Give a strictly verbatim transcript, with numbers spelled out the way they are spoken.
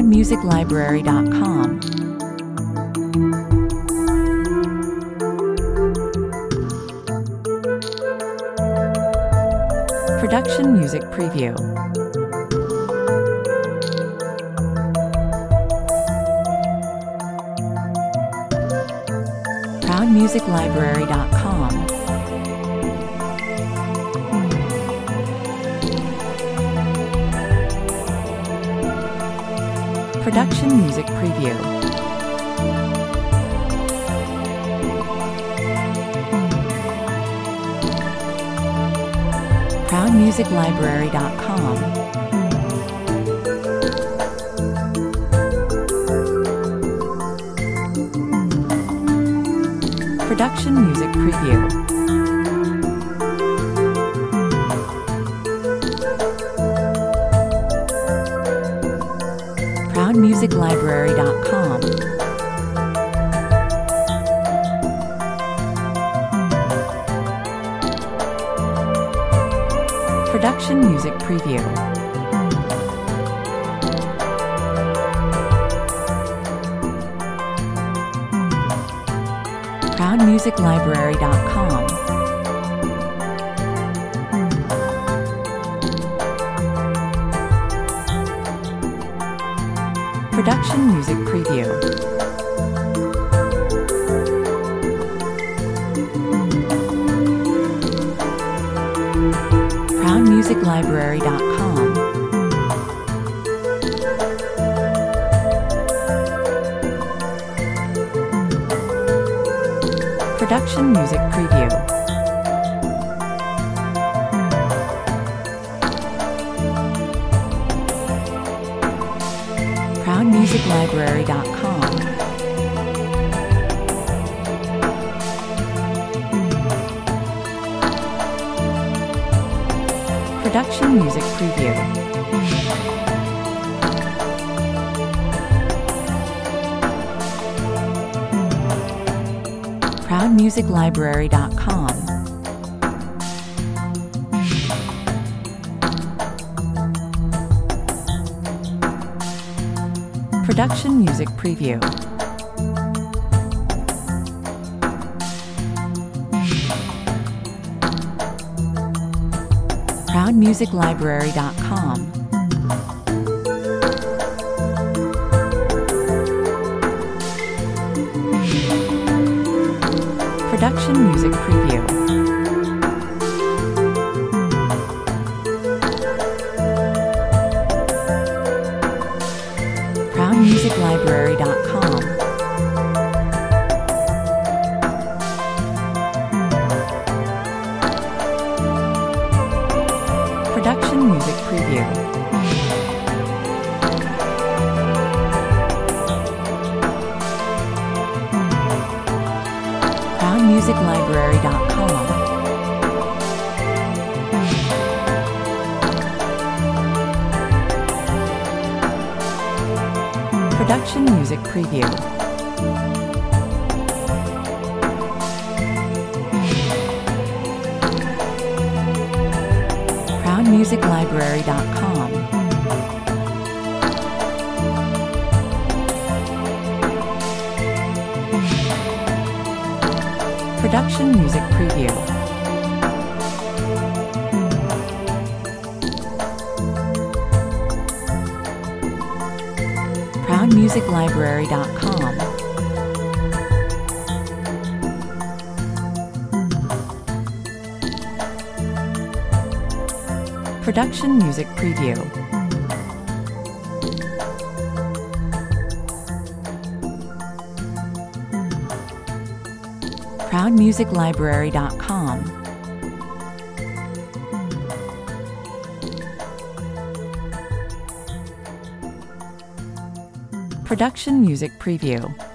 proud music library dot com. Production Music Preview. proud music library dot com. Production Music Preview. proud music library dot com. Production Music Preview. proud music library dot com. Production Music Preview. proud music library dot com. Production Music Preview. proud music library dot com. Production Music Preview. proud music library dot com. Production Music Preview. proud music library dot com. Production Music Preview. proud music library dot com. Production Music Preview. proud music library dot com. Production Music Preview. proud music library dot com. Production Music Preview. proud music library dot com. Production Music Preview. proud music library dot com. Production Music Preview. proud music library dot com. Production Music Preview.